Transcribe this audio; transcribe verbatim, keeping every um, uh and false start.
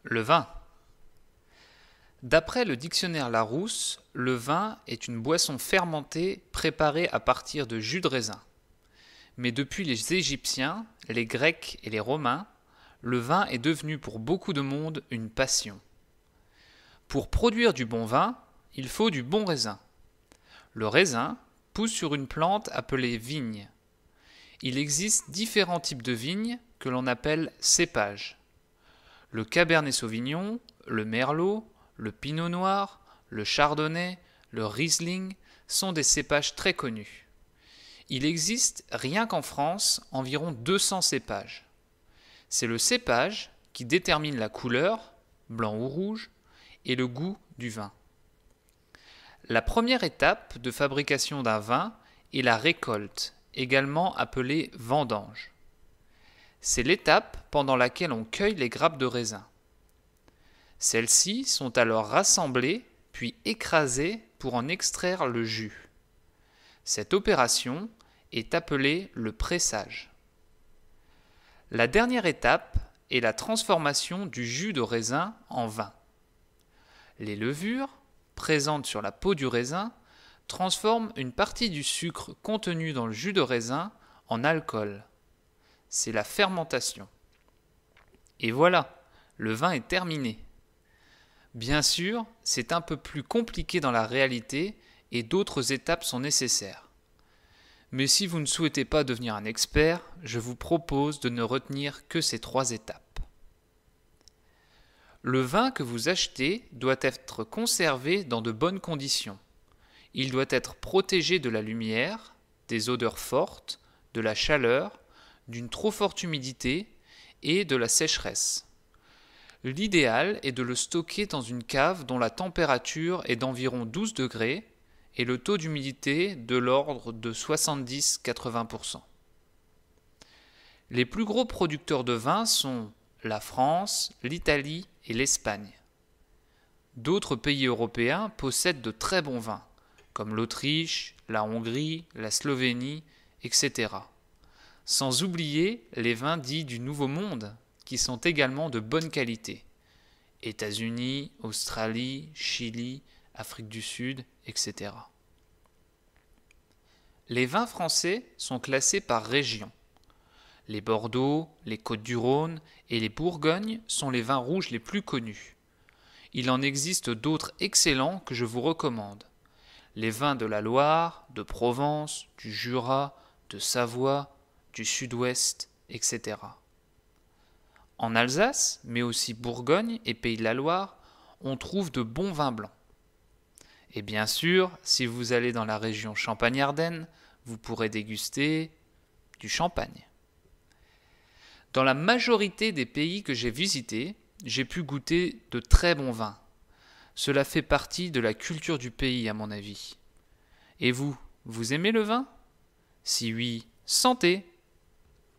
Le vin. D'après le dictionnaire Larousse, le vin est une boisson fermentée préparée à partir de jus de raisin. Mais depuis les Égyptiens, les Grecs et les Romains, le vin est devenu pour beaucoup de monde une passion. Pour produire du bon vin, il faut du bon raisin. Le raisin pousse sur une plante appelée vigne. Il existe différents types de vignes que l'on appelle cépages. Le cabernet sauvignon, le merlot, le pinot noir, le chardonnay, le riesling sont des cépages très connus. Il existe, rien qu'en France, environ deux cents cépages. C'est le cépage qui détermine la couleur, blanc ou rouge, et le goût du vin. La première étape de fabrication d'un vin est la récolte, également appelée vendange. C'est l'étape pendant laquelle on cueille les grappes de raisin. Celles-ci sont alors rassemblées puis écrasées pour en extraire le jus. Cette opération est appelée le pressage. La dernière étape est la transformation du jus de raisin en vin. Les levures, présentes sur la peau du raisin, transforment une partie du sucre contenu dans le jus de raisin en alcool. C'est la fermentation. Et voilà, le vin est terminé. Bien sûr, c'est un peu plus compliqué dans la réalité et d'autres étapes sont nécessaires. Mais si vous ne souhaitez pas devenir un expert, je vous propose de ne retenir que ces trois étapes. Le vin que vous achetez doit être conservé dans de bonnes conditions. Il doit être protégé de la lumière, des odeurs fortes, de la chaleur, d'une trop forte humidité et de la sécheresse. L'idéal est de le stocker dans une cave dont la température est d'environ douze degrés et le taux d'humidité de l'ordre de soixante-dix à quatre-vingts pour cent. Les plus gros producteurs de vin sont la France, l'Italie et l'Espagne. D'autres pays européens possèdent de très bons vins, comme l'Autriche, la Hongrie, la Slovénie, et cetera. Sans oublier les vins dits du Nouveau Monde, qui sont également de bonne qualité. États-Unis, Australie, Chili, Afrique du Sud, et cetera. Les vins français sont classés par région. Les Bordeaux, les Côtes-du-Rhône et les Bourgognes sont les vins rouges les plus connus. Il en existe d'autres excellents que je vous recommande. Les vins de la Loire, de Provence, du Jura, de Savoie, du Sud-Ouest, et cetera. En Alsace, mais aussi Bourgogne et Pays de la Loire, on trouve de bons vins blancs. Et bien sûr, si vous allez dans la région Champagne-Ardenne, vous pourrez déguster du champagne. Dans la majorité des pays que j'ai visités, j'ai pu goûter de très bons vins. Cela fait partie de la culture du pays à mon avis. Et vous, vous aimez le vin ? Si oui, santé !